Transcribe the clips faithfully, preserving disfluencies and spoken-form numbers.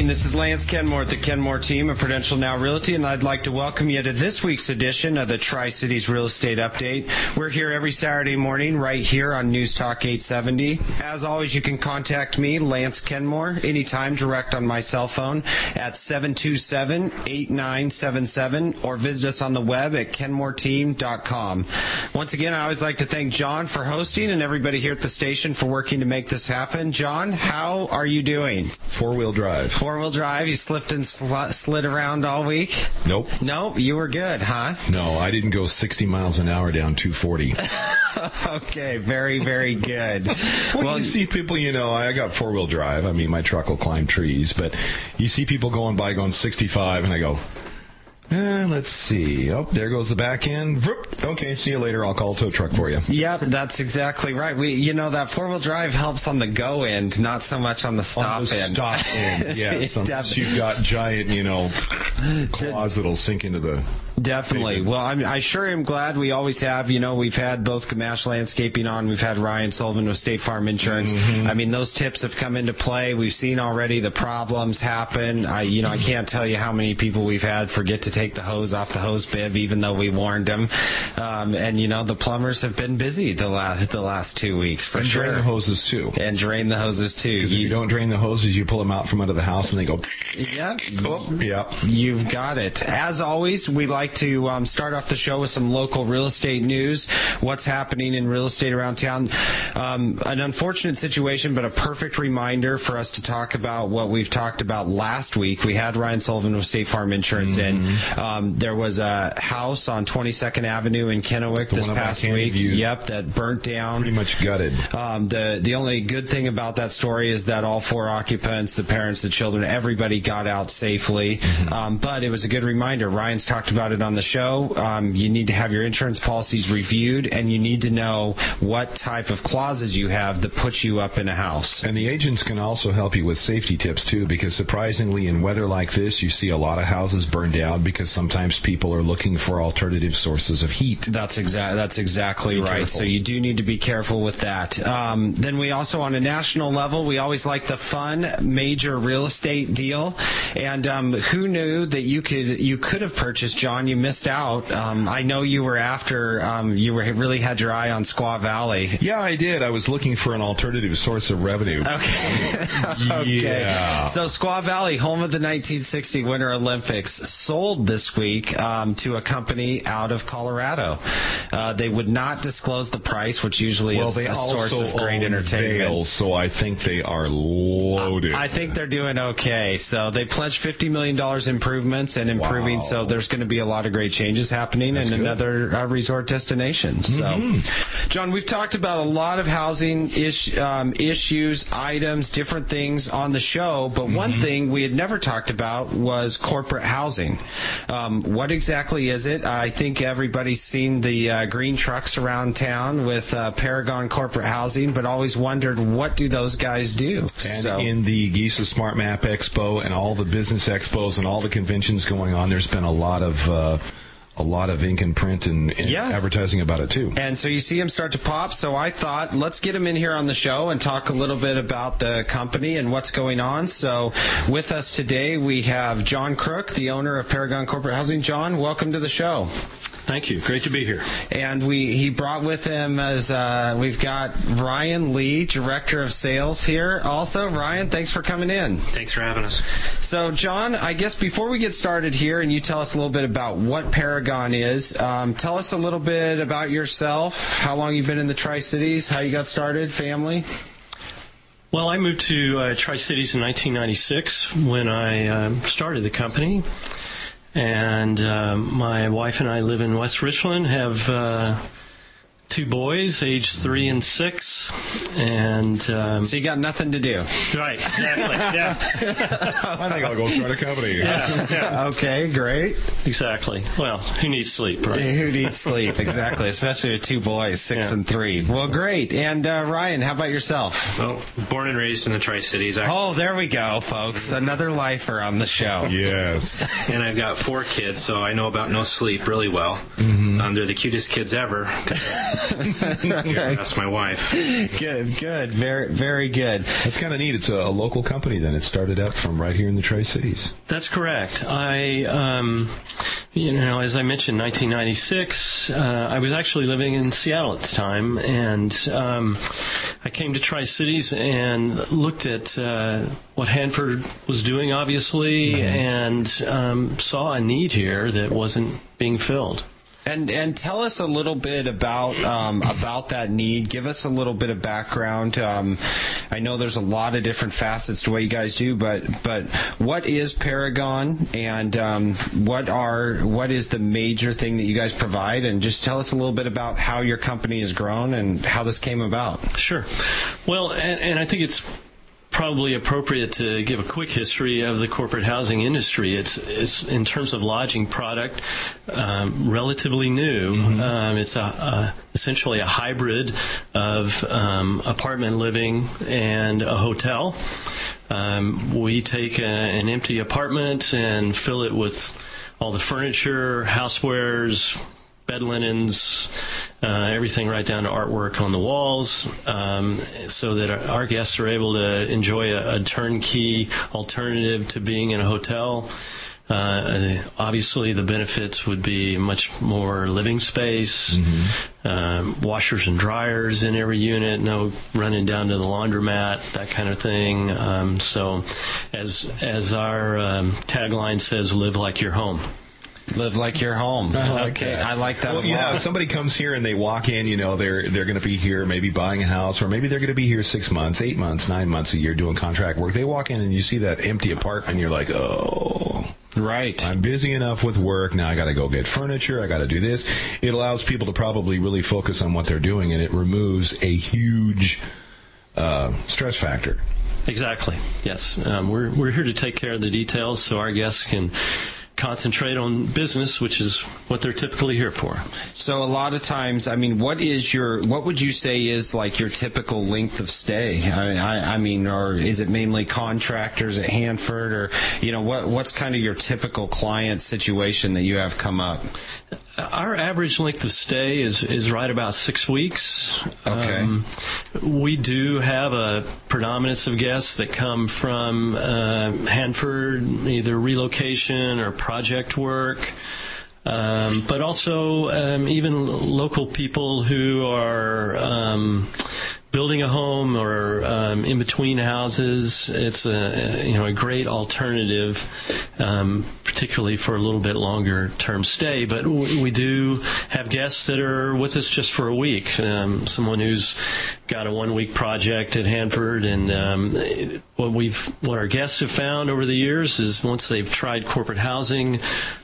morning. This is Lance Kenmore at the Kenmore team of Prudential Now Realty, and I'd like to welcome you to this week's edition of the Tri-Cities Real Estate Update. We're here every Saturday morning right here on News Talk eight seventy. As always, you can contact me, Lance Kenmore, anytime direct on my cell phone at seven two seven, eight nine seven seven or visit us on the web at kenmore team dot com. Once again, I always like to thank John for hosting and everybody here at the station for working to make this happen. John, how are you doing? Four-wheel drive. Four-wheel drive. You slipped and sl- slid around all week? Nope. Nope. You were good, huh? No, I didn't go sixty miles an hour down two forty. Okay. Very, very good. Well, well, you see people, you know, I got four-wheel drive. I mean, my truck will climb trees, but you see people going by going sixty-five, and I go, Eh, let's see. Oh, there goes the back end. Okay, see you later. I'll call a tow truck for you. Yep, that's exactly right. We, you know, that four-wheel drive helps on the go end, not so much on the stop on the end. Stop end, yeah. Sometimes you've got giant, you know, claws that'll sink into the. Definitely. pavement. Well, I'm, I sure am glad we always have. You know, we've had both Gamache Landscaping on. We've had Ryan Sullivan with State Farm Insurance. Mm-hmm. I mean, those tips have come into play. We've seen already the problems happen. I, you know, I can't tell you how many people we've had forget to take the hose off the hose bib, even though we warned them. Um, and you know, the plumbers have been busy the last the last two weeks for and sure. And drain the hoses too. And drain the hoses too. Because if you don't drain the hoses, you pull them out from under the house, and they go. Yep. Oh, yep. You've got it. As always, we like to um, start off the show with some local real estate news. What's happening in real estate around town? Um, an unfortunate situation, but a perfect reminder for us to talk about what we've talked about last week. We had Ryan Sullivan with State Farm Insurance mm-hmm. in. Um, there was a house on twenty-second Avenue in Kennewick the this past week. View. Yep, that burnt down. Pretty much gutted. Um, the the only good thing about that story is that all four occupants, the parents, the children, everybody got out safely. Mm-hmm. Um, but it was a good reminder. Ryan's talked about it on the show. Um, you need to have your insurance policies reviewed, and you need to know what type of clauses you have that put you up in a house. And the agents can also help you with safety tips, too, because surprisingly, in weather like this, you see a lot of houses burned down because sometimes people are looking for alternative sources of heat. That's, exa- that's exactly be right. careful. So you do need to be careful with that. Um, then we also, on a national level, we always like the fun major real estate deal. And um, who knew that you could you could have purchased, John? You missed out. Um, I know you were after, um, you were really had your eye on Squaw Valley. Yeah, I did. I was looking for an alternative source of revenue. Okay. okay. Yeah. So Squaw Valley, home of the nineteen sixty Winter Olympics, sold this week um, to a company out of Colorado. Uh, they would not disclose the price, which usually well, is they a source also of great own entertainment. Vail, so I think they are loaded. I think they're doing okay. So they pledged fifty million dollars improvements and improving. Wow. So there's going to be a lot of great changes happening That's in good. another uh, resort destination. Mm-hmm. So, John, we've talked about a lot of housing ish, um, issues, items, different things on the show. But mm-hmm. one thing we had never talked about was corporate housing. Um, what exactly is it? I think everybody's seen the uh, green trucks around town with uh, Paragon Corporate Housing, but always wondered, what do those guys do? And so, in the Giza Smart Map Expo and all the business expos and all the conventions going on, there's been a lot of uh, a lot of ink and print and, and yeah. advertising about it too. And so you see them start to pop. So I thought, let's get them in here on the show and talk a little bit about the company and what's going on. So with us today, we have John Crook, the owner of Paragon Corporate Housing. John, welcome to the show. Thank you. Great to be here. And we he brought with him as uh, we've got Ryan Lee, Director of Sales here. Also, Ryan, thanks for coming in. Thanks for having us. So, John, I guess before we get started here and you tell us a little bit about what Paragon is, um, tell us a little bit about yourself, how long you've been in the Tri-Cities, how you got started, family. Well, I moved to uh, Tri-Cities in nineteen ninety-six when I um, started the company. And uh, my wife and I live in West Richland, have uh, two boys, age three and six, and... Um, so you got nothing to do. Right, exactly, yeah. I think I'll go start a company. Yeah, yeah. Okay, great. Exactly. Well, who needs sleep, right? Who needs sleep, exactly, especially with two boys, six yeah. and three. Well, great. And uh, Ryan, how about yourself? Well, born and raised in the Tri-Cities. I- oh, there we go, folks. Another lifer on the show. Yes. And I've got four kids, so I know about no sleep really well. Mm-hmm. Um, they're the cutest kids ever. That's my wife. Good, good, very, very good. That's kind of neat. It's a, a local company. Then it started up from right here in the Tri-Cities. That's correct. I, um, you know, as I mentioned, nineteen ninety-six. Uh, I was actually living in Seattle at the time, and um, I came to Tri-Cities and looked at uh, what Hanford was doing, obviously, mm-hmm. and um, saw a need here that wasn't being filled. And and tell us a little bit about um, about that need. Give us a little bit of background. Um, I know there's a lot of different facets to what you guys do, but but what is Paragon, and um, what are what is the major thing that you guys provide? And just tell us a little bit about how your company has grown and how this came about. Sure. Well, and, and I think it's probably appropriate to give a quick history of the corporate housing industry. It's, it's in terms of lodging product, um, relatively new. Mm-hmm. Um, it's a, a, essentially a hybrid of um, apartment living and a hotel. Um, we take a, an empty apartment and fill it with all the furniture, housewares, bed linens, uh, everything right down to artwork on the walls, um, so that our guests are able to enjoy a, a turnkey alternative to being in a hotel. Uh, obviously, the benefits would be much more living space, mm-hmm. um, washers and dryers in every unit, no running down to the laundromat, that kind of thing. Um, so, as as our um, tagline says, live like you're home. Live like you're home. I like okay, that. I like that. Well, yeah, if somebody comes here and they walk in, you know, they're they're going to be here maybe buying a house, or maybe they're going to be here six months, eight months, nine months, a year doing contract work. They walk in and you see that empty apartment, and you're like, oh, right. I'm busy enough with work. Now I got to go get furniture. I got to do this. It allows people to probably really focus on what they're doing, and it removes a huge uh, stress factor. Exactly. Yes, um, we're we're here to take care of the details so our guests can concentrate on business, which is what they're typically here for. So a lot of times, I mean, what is your, what would you say is like your typical length of stay? I, I, I mean, or is it mainly contractors at Hanford, or, you know, what what's kind of your typical client situation that you have come up? Our average length of stay is, is right about six weeks. Okay. Um, we do have a predominance of guests that come from uh, Hanford, either relocation or project work. Um, but also um, even local people who are um, building a home or um, in between houses. It's a you know a great alternative, um, particularly for a little bit longer term stay. But we, we do have guests that are with us just for a week. Um, someone who's got a one week project at Hanford, and um, what we've what our guests have found over the years is once they've tried corporate housing,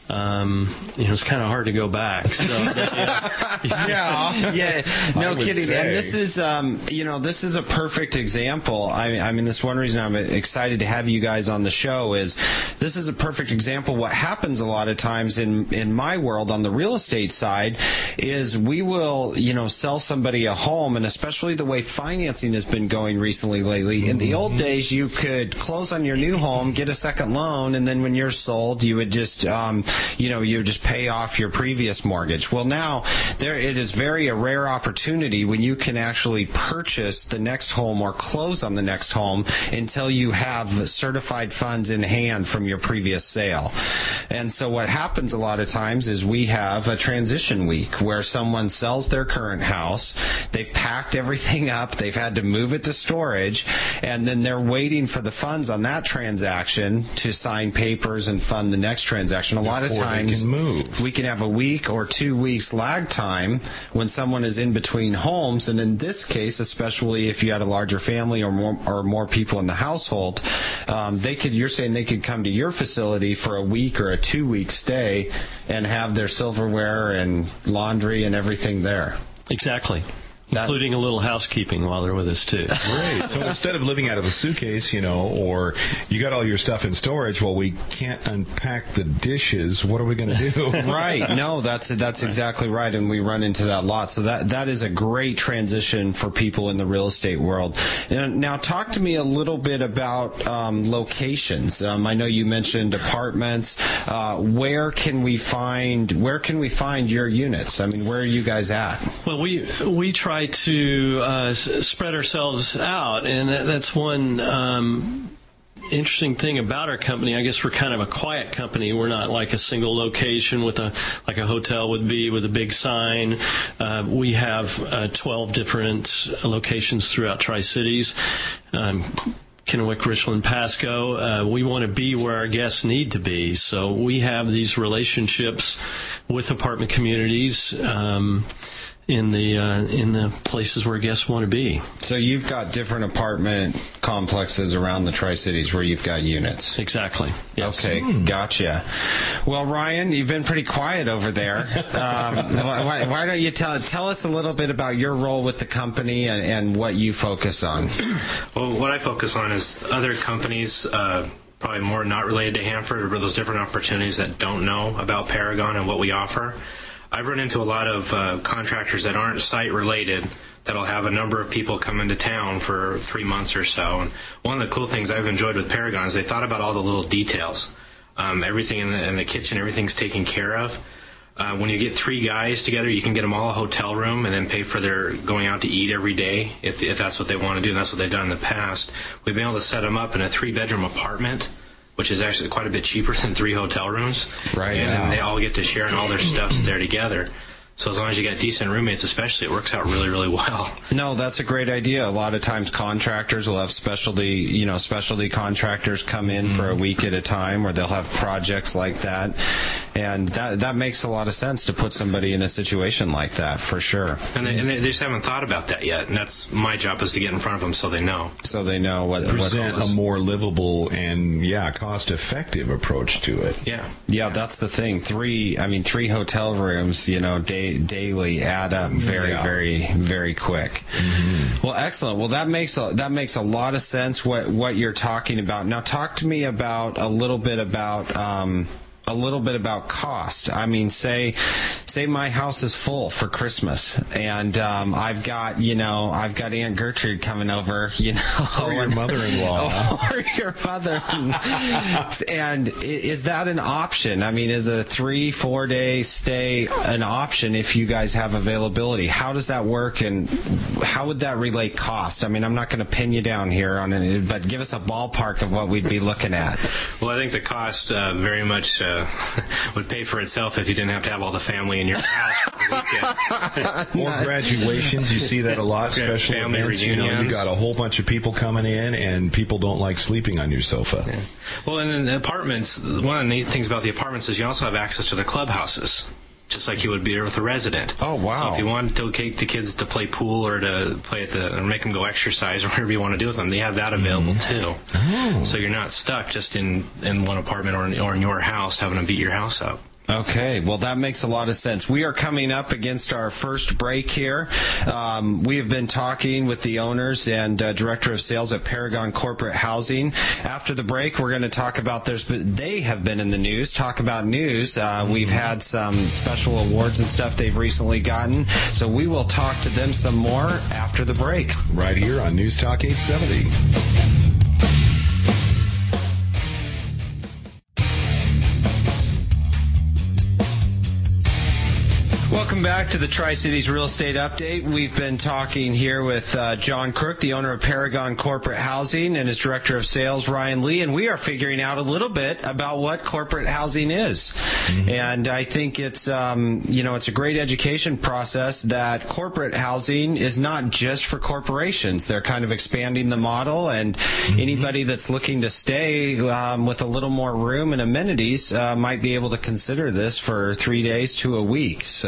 um, you know, it's kind of hard to go back. So, yeah, yeah, yeah, no kidding. Say. And this is, um, you know, this is a perfect example. I, I mean, this one reason I'm excited to have you guys on the show is this is a perfect example. What happens a lot of times in in my world on the real estate side is we will, you know, sell somebody a home, and especially the way financing has been going recently lately. In the old days, you could close on your new home, get a second loan, and then when you're sold, you would just um, you know, you just pay off your previous mortgage. Well, now there it is very a rare opportunity when you can actually purchase the next home or close on the next home until you have certified funds in hand from your previous sale. And so what happens a lot of times is we have a transition week where someone sells their current house, they've packed everything up, they've had to move it to storage, and then they're waiting for the funds on that transaction to sign papers and fund the next transaction. A lot of times can move. we can have a week or two weeks lag time when someone is in between homes, and in this case, especially if you had a larger family or more or more people in the household, um, they could. You're saying they could come to your facility for a week or a two week stay and have their silverware and laundry and everything there. Exactly. including a little housekeeping while they're with us, too. Great. So instead of living out of a suitcase, you know, or you got all your stuff in storage, well, we can't unpack the dishes. What are we going to do? Right. No, that's that's exactly right, and we run into that a lot. So that that is a great transition for people in the real estate world. And now, talk to me a little bit about um, locations. Um, I know you mentioned apartments. Uh, where can we find where can we find your units? I mean, where are you guys at? Well, we we try to uh, s- spread ourselves out, and that, that's one um, interesting thing about our company. I guess we're kind of a quiet company. We're not like a single location with a like a hotel would be with a big sign. Uh, we have uh, twelve different locations throughout Tri-Cities. Um, Kennewick, Richland, Pasco. Uh, we want to be where our guests need to be. So we have these relationships with apartment communities um, in the uh, in the places where guests want to be. So you've got different apartment complexes around the Tri-Cities where you've got units. Exactly. Yes. Okay, hmm. Gotcha. Well, Ryan, you've been pretty quiet over there. Um, why, why don't you tell tell us a little bit about your role with the company and, and what you focus on? Well, what I focus on is other companies, uh, probably more not related to Hanford, or those different opportunities that don't know about Paragon and what we offer. I've run into a lot of uh, contractors that aren't site related that'll have a number of people come into town for three months or so. And one of the cool things I've enjoyed with Paragon is they thought about all the little details. Um, everything in the, in the kitchen, everything's taken care of. Uh, when you get three guys together, you can get them all a hotel room and then pay for their going out to eat every day if, if that's what they want to do, and that's what they've done in the past. We've been able to set them up in a three-bedroom apartment, which is actually quite a bit cheaper than three hotel rooms. Right. And, Wow. and they all get to share, and all their stuff's there together. So as long as you got decent roommates, especially, it works out really, really well. No, that's a great idea. A lot of times contractors will have specialty, you know, specialty contractors come in mm-hmm. for a week at a time, or they'll have projects like that. And that that makes a lot of sense to put somebody in a situation like that, for sure. And they, and they just haven't thought about that yet. And that's my job, is to get in front of them so they know. So they know what... Present what a more livable and, yeah, cost-effective approach to it. Yeah. Yeah, that's the thing. Three, I mean, three hotel rooms, you know, day, daily add up very, yeah. very, very quick. Mm-hmm. Well, excellent. Well, that makes a, that makes a lot of sense, what, what you're talking about. Now, talk to me about a little bit about... Um, a little bit about cost. I mean, say, say my house is full for Christmas, and um, I've got, you know, I've got Aunt Gertrude coming over, you know, or your mother-in-law, or your mother. And is that an option? I mean, is a three, four day stay an option if you guys have availability? How does that work, and how would that relate cost? I mean, I'm not going to pin you down here on it, but give us a ballpark of what we'd be looking at. Well, I think the cost uh, very much. Uh, would pay for itself if you didn't have to have all the family in your house for the weekend. Or graduations, you see that a lot, special family events. reunions. You know, you got a whole bunch of people coming in, and people don't like sleeping on your sofa. Yeah. Well, and in the apartments, one of the neat things about the apartments is you also have access to the clubhouses, just like you would be there with a resident. Oh, wow. So if you wanted to take the kids to play pool or to play at the, or make them go exercise or whatever you want to do with them, they have that available mm-hmm. too. Oh. So you're not stuck just in, in one apartment or in, or in your house having to beat your house up. Okay, well, that makes a lot of sense. We are coming up against our first break here. Um, we have been talking with the owners and uh, director of sales at Paragon Corporate Housing. After the break, we're going to talk about there's they have been in the news, talk about news. Uh, we've had some special awards and stuff they've recently gotten, so we will talk to them some more after the break. Right here on News Talk eight seventy. Welcome back to the Tri-Cities Real Estate Update. We've been talking here with uh, John Crook, the owner of Paragon Corporate Housing, and his director of sales, Ryan Lee, and we are figuring out a little bit about what corporate housing is. Mm-hmm. And I think it's, um, you know, it's a great education process that corporate housing is not just for corporations. They're kind of expanding the model, and mm-hmm. anybody that's looking to stay um, with a little more room and amenities uh, might be able to consider this for three days to a week. So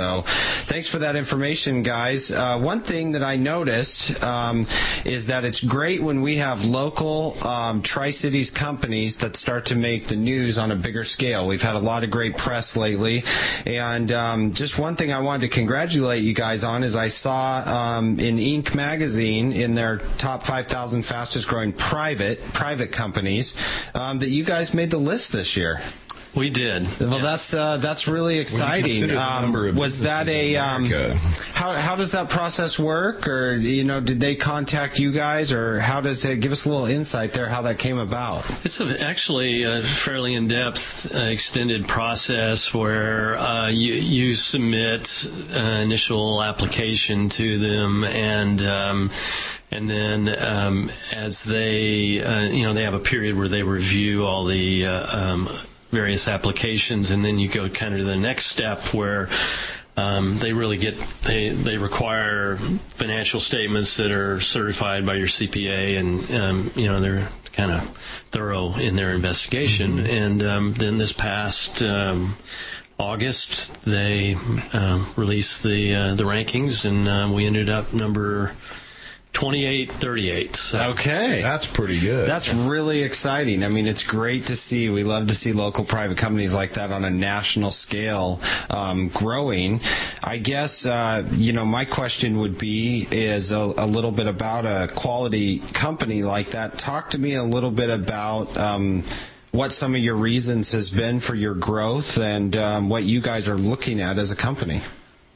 thanks for that information, guys. Uh, one thing that I noticed um, is that it's great when we have local um, Tri-Cities companies that start to make the news on a bigger scale. We've had a lot of great press lately, and um, just one thing I wanted to congratulate you guys on is I saw um, in Inc magazine in their top five thousand fastest growing private private companies um, that you guys made the list this year. We did. Well, yes. that's uh, that's really exciting. Um, was that a um, how how does that process work, or you know, did they contact you guys, or how does it give us a little insight there how that came about? It's a, actually a fairly in-depth, uh, extended process where uh, you you submit uh, initial application to them, and um, and then um, as they uh, you know they have a period where they review all the uh, um, various applications, and then you go kind of to the next step where um, they really get they they require financial statements that are certified by your C P A, and um, you know they're kind of thorough in their investigation. Mm-hmm. And um, then this past um, August, they um, released the uh, the rankings, and uh, we ended up number twenty-eight thirty-eight. So. Okay. That's pretty good. That's really exciting. I mean, it's great to see. We love to see local private companies like that on a national scale um, growing. I guess, uh, you know, my question would be is a, a little bit about a quality company like that. Talk to me a little bit about um, what some of your reasons has been for your growth and um, what you guys are looking at as a company.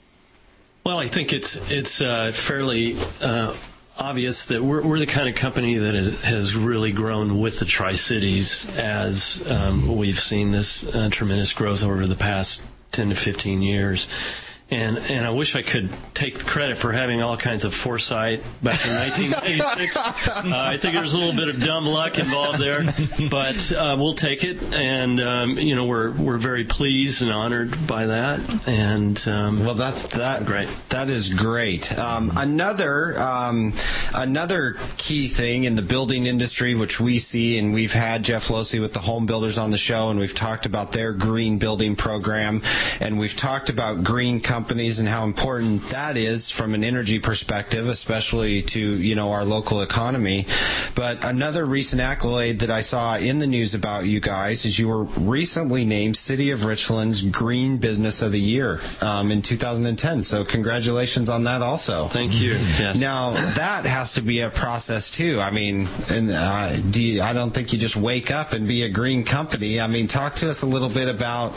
Well, I think it's, it's uh, fairly... Uh, obvious that we're, we're the kind of company that is, has really grown with the Tri-Cities as um, we've seen this uh, tremendous growth over the past ten to fifteen years. And and I wish I could take credit for having all kinds of foresight back in nineteen ninety-six. uh, I think there's a little bit of dumb luck involved there, but uh, we'll take it. And um, you know, we're we're very pleased and honored by that. And um, well, that's that. Great. That is great. Um, another um, another key thing in the building industry, which we see, and we've had Jeff Losey with the Home Builders on the show, and we've talked about their green building program, and we've talked about green companies. companies and how important that is from an energy perspective, especially to, you know, our local economy. But another recent accolade that I saw in the news about you guys is you were recently named City of Richland's Green Business of the Year um, in two thousand ten. So congratulations on that also. Thank you. Yes. Now, that has to be a process too. I mean, and uh, do you, I don't think you just wake up and be a green company. I mean, talk to us a little bit about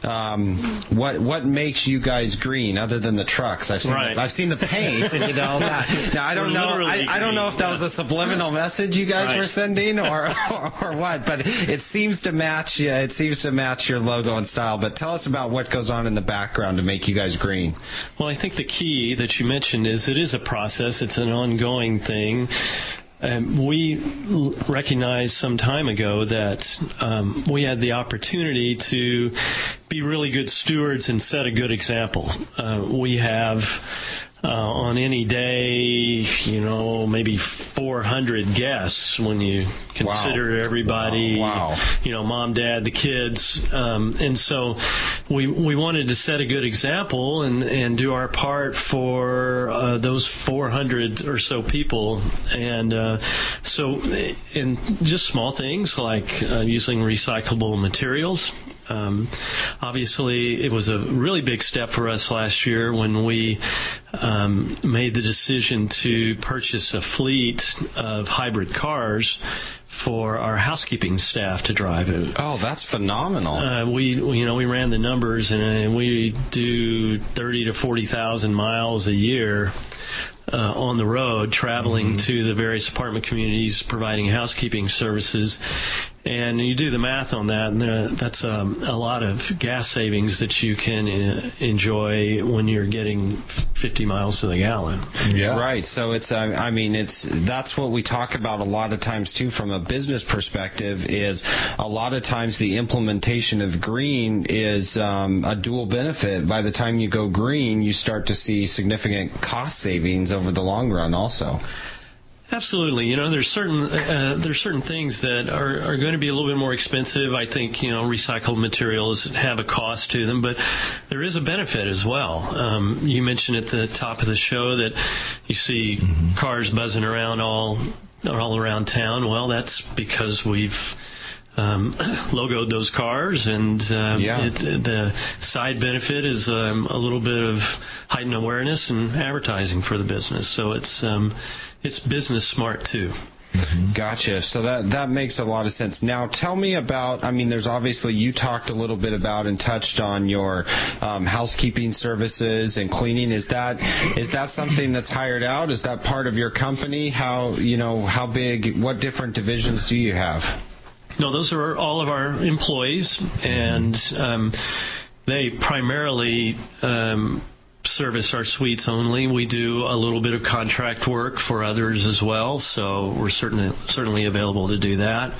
um, what what makes you guys green. Green, other than the trucks. I've seen right. the, I've seen the paint, you know. That. Now I don't know. I, I don't know if that was a subliminal message you guys right. were sending, or, or or what. But it seems to match. Yeah, it seems to match your logo and style. But tell us about what goes on in the background to make you guys green. Well, I think the key that you mentioned is it is a process. It's an ongoing thing. Um, we recognized some time ago that um, we had the opportunity to be really good stewards and set a good example. Uh, we have uh, on any day, you know, maybe four hundred guests when you consider wow. everybody, wow. Wow. you know, mom, dad, the kids. Um, and so we we wanted to set a good example and, and do our part for uh, those four hundred or so people. And uh, so in just small things like uh, using recyclable materials. Um, obviously, it was a really big step for us last year when we um, made the decision to purchase a fleet of hybrid cars for our housekeeping staff to drive it. Oh, that's phenomenal. Uh, we, you know, we ran the numbers, and, and we do thirty to forty thousand miles a year uh, on the road, traveling mm-hmm. to the various apartment communities, providing housekeeping services. And you do the math on that, and uh, that's um, a lot of gas savings that you can uh, enjoy when you're getting fifty miles to the gallon. Yeah, right. So it's, uh, I mean, it's that's what we talk about a lot of times too, from a business perspective. Is a lot of times the implementation of green is um, a dual benefit. By the time you go green, you start to see significant cost savings over the long run, also. Absolutely. You know, there's certain uh, there's certain things that are, are going to be a little bit more expensive. I think, you know, recycled materials have a cost to them, but there is a benefit as well. Um, you mentioned at the top of the show that you see mm-hmm. cars buzzing around all all around town. Well, that's because we've Um, logoed those cars, and um, yeah. it, the side benefit is um, a little bit of heightened awareness and advertising for the business. So it's um, it's business smart too. Mm-hmm. Gotcha. So that that makes a lot of sense. Now, tell me about, I mean, there's obviously, you talked a little bit about and touched on your um, housekeeping services and cleaning. Is that is that something that's hired out? Is that part of your company? How, you know, how big, what different divisions do you have? No, those are all of our employees, and um, they primarily um, service our suites only. We do a little bit of contract work for others as well, so we're certainly certainly available to do that.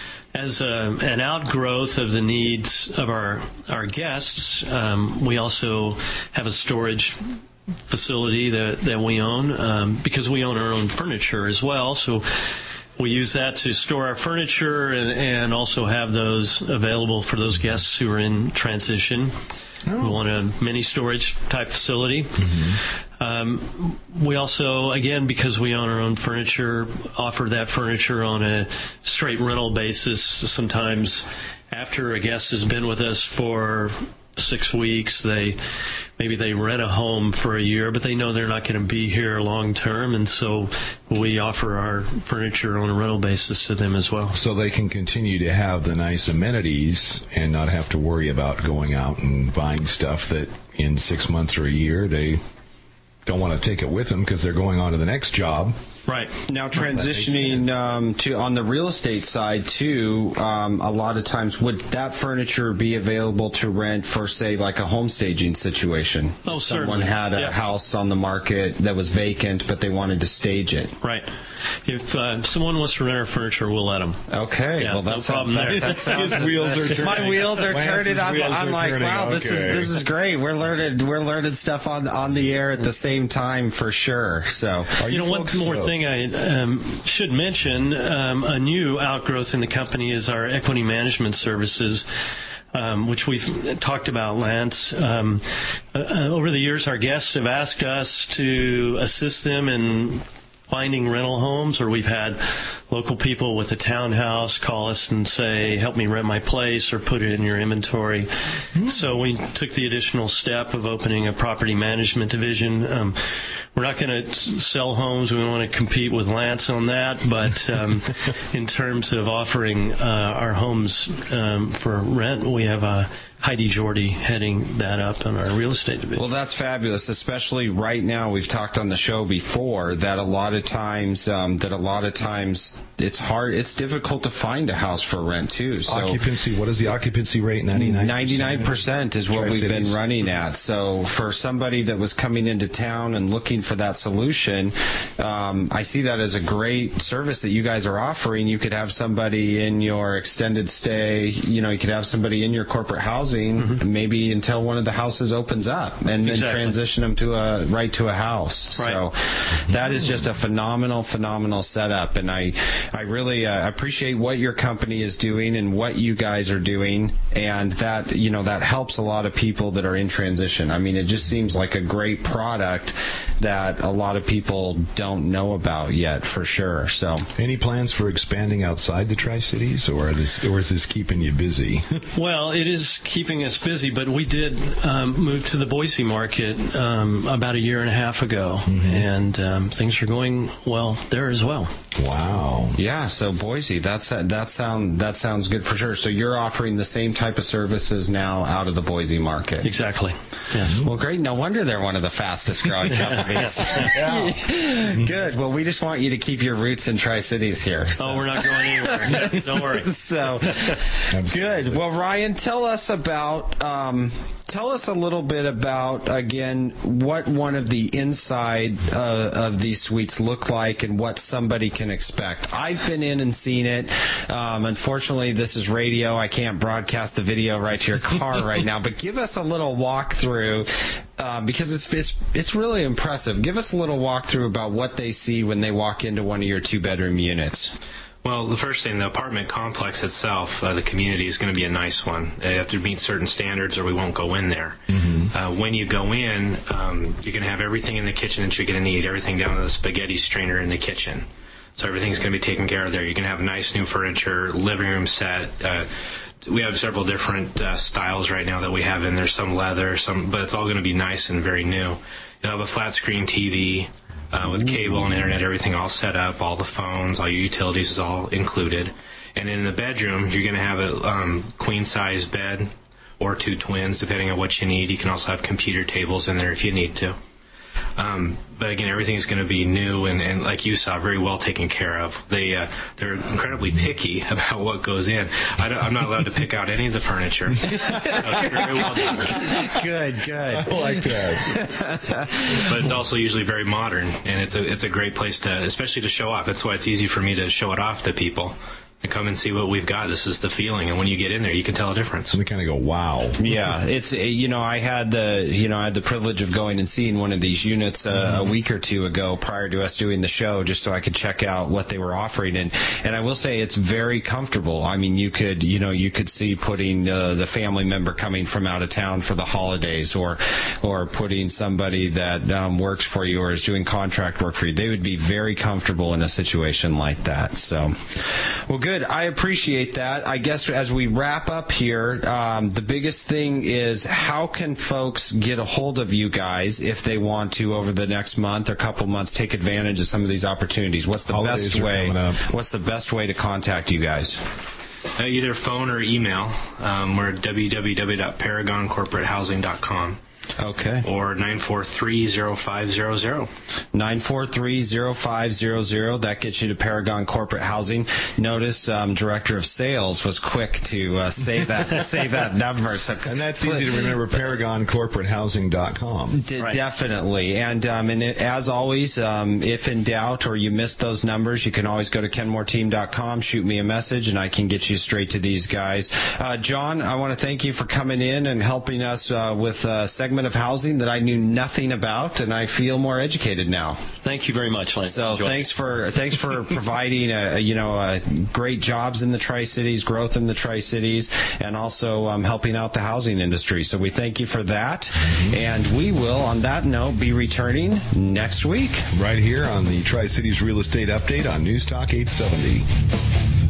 As a, an outgrowth of the needs of our our guests, um, we also have a storage facility that that we own um, because we own our own furniture as well. So we use that to store our furniture and, and also have those available for those guests who are in transition. Oh. We want a mini storage type facility. Mm-hmm. Um, we also, again, because we own our own furniture, offer that furniture on a straight rental basis. Sometimes after a guest has been with us for six weeks, they maybe they rent a home for a year, but they know they're not going to be here long term, and so we offer our furniture on a rental basis to them as well. So they can continue to have the nice amenities and not have to worry about going out and buying stuff that in six months or a year they don't want to take it with them because they're going on to the next job. Right. Now, transitioning um, to on the real estate side, too, um, a lot of times, would that furniture be available to rent for, say, like a home staging situation? Oh, Someone certainly. had a yeah. house on the market that was vacant, but they wanted to stage it. Right. If uh, someone wants to rent our furniture, we'll let them. Okay. Yeah, well, that's no problem that, there. that sounds, His wheels are turning. My wheels are Lance's turning. I'm, wheels I'm are like, turning. wow, Okay. this is this is great. We're learning we're learning stuff on on the air at the same time for sure. So, Are you, you know, one more so? thing I um, should mention: um, a new outgrowth in the company is our equity management services. Um, which we've talked about, Lance. Um, uh, over the years, our guests have asked us to assist them in finding rental homes, or we've had local people with a townhouse call us and say, help me rent my place or put it in your inventory. Mm-hmm. So we took the additional step of opening a property management division. Um, we're not going to sell homes. We want to compete with Lance on that. But um, in terms of offering uh, our homes um, for rent, we have a Heidi Jordy heading that up on our real estate division. Well, that's fabulous, especially right now. We've talked on the show before that a lot of times um, that a lot of times it's hard, it's difficult to find a house for rent too. So occupancy, what is the occupancy rate? ninety-nine percent ninety-nine percent is what we've been running at. So for somebody that was coming into town and looking for that solution, um, I see that as a great service that you guys are offering. You could have somebody in your extended stay, you know, you could have somebody in your corporate housing. Mm-hmm. Maybe until one of the houses opens up, and then exactly. transition them to a right to a house. Right. So that is just a phenomenal, phenomenal setup, and I, I really uh, appreciate what your company is doing and what you guys are doing, and that you know that helps a lot of people that are in transition. I mean, it just seems like a great product that a lot of people don't know about yet, for sure. So, any plans for expanding outside the Tri-Cities, or, this, or is this keeping you busy? Well, it is keeping us busy, but we did um, move to the Boise market um, about a year and a half ago, mm-hmm. and um, things are going well there as well. Wow. Yeah, so Boise, that's that sound that sounds good for sure. So you're offering the same type of services now out of the Boise market. Exactly. Yes. Well, great. No wonder they're one of the fastest growing companies. Yeah. Good. Well, we just want you to keep your roots in Tri-Cities here. So. Oh, we're not going anywhere. Don't worry. So good. Well, Ryan, tell us about um, tell us a little bit about, again, what one of the inside uh, of these suites look like and what somebody can expect. I've been in and seen it. Um, unfortunately, this is radio. I can't broadcast the video right to your car right now, but give us a little walkthrough uh, because it's, it's it's really impressive. Give us a little walkthrough about what they see when they walk into one of your two-bedroom units. Well, the first thing, the apartment complex itself, uh, the community is going to be a nice one. They have to meet certain standards or we won't go in there. Mm-hmm. Uh, when you go in, um, you're going to have everything in the kitchen that you're going to need, everything down to the spaghetti strainer in the kitchen. So everything's going to be taken care of there. You're going to have nice new furniture, living room set. Uh, we have several different uh, styles right now that we have in there, some leather, some, but it's all going to be nice and very new. You'll have a flat screen T V. Uh, with cable and internet, everything all set up, all the phones, all your utilities is all included. And in the bedroom, you're going to have a um, queen-size bed or two twins, depending on what you need. You can also have computer tables in there if you need to. Um, but again, everything's going to be new and, and, like you saw, very well taken care of. They uh, they're incredibly picky about what goes in. I don't, I'm not allowed to pick out any of the furniture. So it's very well done. Good, good. I like that. But it's also usually very modern, and it's a it's a great place to, especially to show off. That's why it's easy for me to show it off to people. And come and see what we've got. This is the feeling, and when you get in there, you can tell a difference. And they kind of go, wow. Yeah, it's you know I had the you know I had the privilege of going and seeing one of these units uh, mm-hmm. a week or two ago prior to us doing the show, just so I could check out what they were offering, and and I will say it's very comfortable. I mean, you could you know you could see putting uh, the family member coming from out of town for the holidays, or or putting somebody that um, works for you or is doing contract work for you. They would be very comfortable in a situation like that. So, well, good. I appreciate that. I guess as we wrap up here, um, the biggest thing is how can folks get a hold of you guys if they want to over the next month or couple months take advantage of some of these opportunities? What's the Holidays best way? Up. What's the best way to contact you guys? Uh, either phone or email. Um, we're at w w w dot paragon corporate housing dot com. Okay. Or nine four three, zero five zero zero. nine four three, zero five zero zero. That gets you to Paragon Corporate Housing. Notice um, Director of Sales was quick to uh, save that save that number. So, and that's easy to remember, paragon corporate housing dot com. D- right. Definitely. And, um, and it, as always, um, if in doubt or you missed those numbers, you can always go to kenmore team dot com, shoot me a message, and I can get you straight to these guys. Uh, John, I want to thank you for coming in and helping us uh, with a segment of housing that I knew nothing about, and I feel more educated now. Thank you very much, Lance. So Enjoy. thanks for thanks for providing a, a, you know a great jobs in the Tri-Cities, growth in the Tri-Cities, and also um, helping out the housing industry. So we thank you for that, mm-hmm. and we will, on that note, be returning next week right here on the Tri-Cities Real Estate Update on News Talk eight seventy.